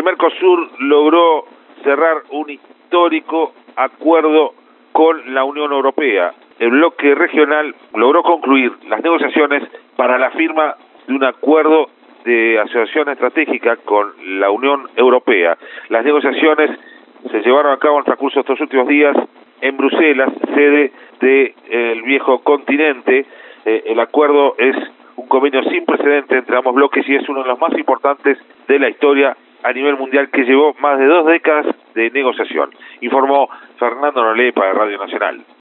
Mercosur logró cerrar un histórico acuerdo con la Unión Europea. El bloque regional logró concluir las negociaciones para la firma de un acuerdo de asociación estratégica con la Unión Europea. Las negociaciones se llevaron a cabo en el transcurso de estos últimos días en Bruselas, sede del viejo continente. El acuerdo es un convenio sin precedentes entre ambos bloques y es uno de los más importantes de la historia a nivel mundial, que llevó más de 2 décadas de negociación, informó Fernando Nolé para Radio Nacional.